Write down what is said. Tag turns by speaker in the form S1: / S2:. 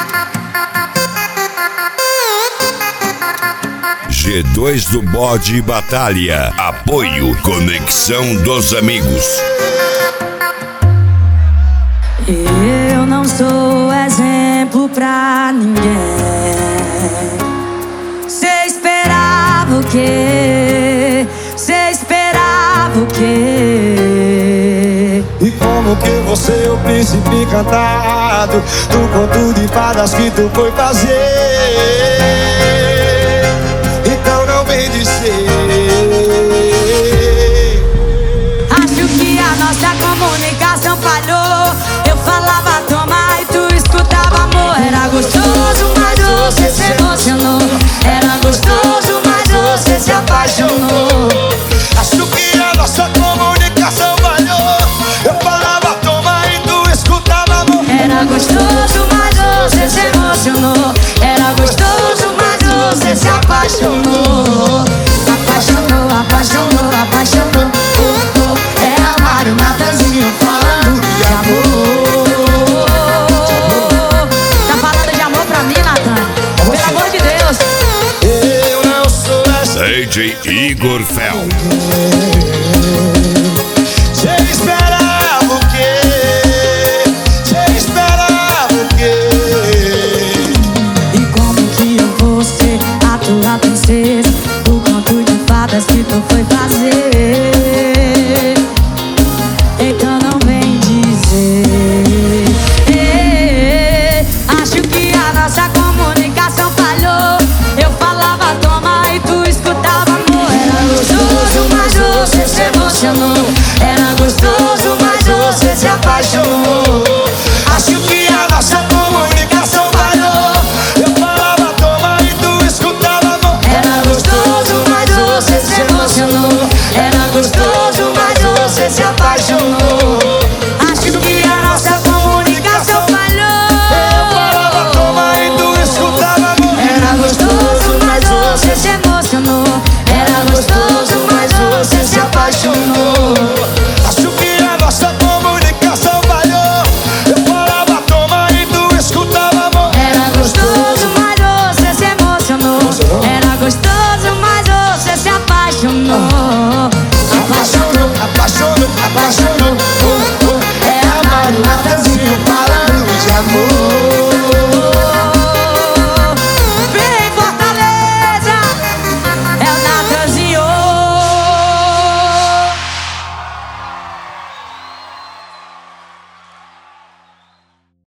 S1: G2 do Bode Batalha. Apoio Conexão dos Amigos.
S2: Eu não sou exemplo pra ninguém. Cê esperava o quê? Cê esperava o quê?
S3: E como que você, o príncipe encantado, do conto de fadas que tu foi fazer? Então não vem dizer